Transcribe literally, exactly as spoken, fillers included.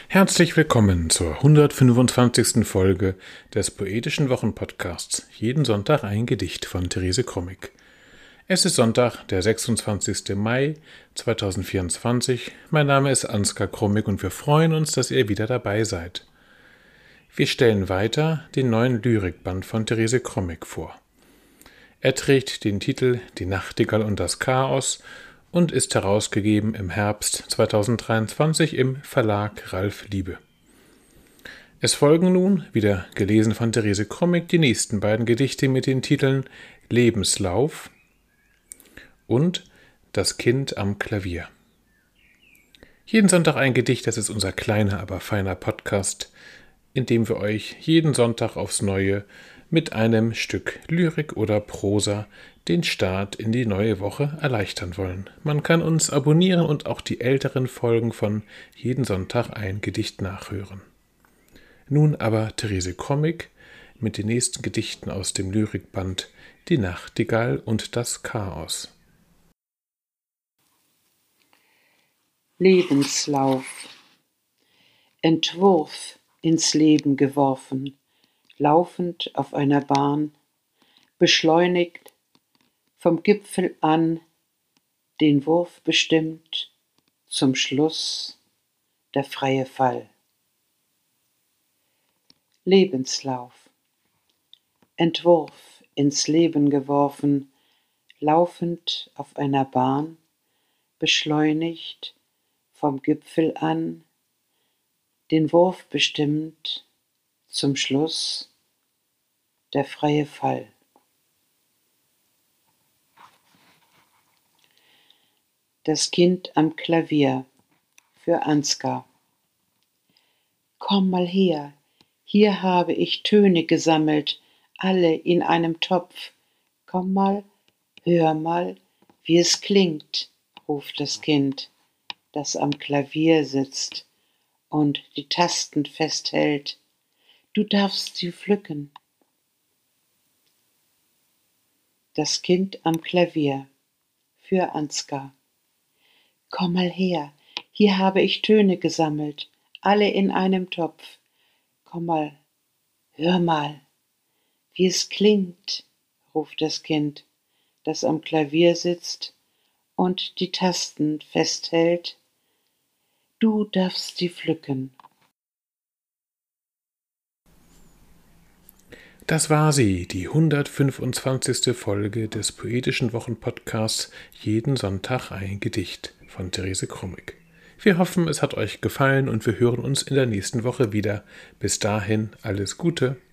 Herzlich willkommen zur hundertfünfundzwanzigsten Folge des Poetischen Wochenpodcasts. Jeden Sonntag ein Gedicht von Therese Krommig. Es ist Sonntag, der sechsundzwanzigster Mai zweitausendvierundzwanzig. Mein Name ist Ansgar Krommig und wir freuen uns, dass ihr wieder dabei seid. Wir stellen weiter den neuen Lyrikband von Therese Krommig vor. Er trägt den Titel Die Nachtigall und das Chaos und ist herausgegeben im Herbst zweitausenddreiundzwanzig im Verlag Ralf Liebe. Es folgen nun, wieder gelesen von Therese Krommig, die nächsten beiden Gedichte mit den Titeln Lebenslauf und Das Kind am Klavier. Jeden Sonntag ein Gedicht, das ist unser kleiner, aber feiner Podcast, in dem wir euch jeden Sonntag aufs Neue mit einem Stück Lyrik oder Prosa den Start in die neue Woche erleichtern wollen. Man kann uns abonnieren und auch die älteren Folgen von Jeden Sonntag ein Gedicht nachhören. Nun aber Therese Krommig mit den nächsten Gedichten aus dem Lyrikband Die Nachtigall und das Chaos. Lebenslauf. Entwurf ins Leben geworfen, laufend auf einer Bahn, beschleunigt vom Gipfel an, den Wurf bestimmt, zum Schluss der freie Fall. Lebenslauf. Entwurf ins Leben geworfen, laufend auf einer Bahn, beschleunigt vom Gipfel an, den Wurf bestimmt, zum Schluss der freie Fall. Das Kind am Klavier für Ansgar. Komm mal her, hier habe ich Töne gesammelt, alle in einem Topf. Komm mal, hör mal, wie es klingt, ruft das Kind, das am Klavier sitzt und die Tasten festhält. Du darfst sie pflücken. Das Kind am Klavier für Ansgar. Komm mal her, hier habe ich Töne gesammelt, alle in einem Topf. Komm mal, hör mal, wie es klingt, ruft das Kind, das am Klavier sitzt und die Tasten festhält. Du darfst sie pflücken. Das war sie, die hundertfünfundzwanzigste Folge des Poetischen Wochenpodcasts Jeden Sonntag ein Gedicht von Therese Krommig. Wir hoffen, es hat euch gefallen und wir hören uns in der nächsten Woche wieder. Bis dahin alles Gute.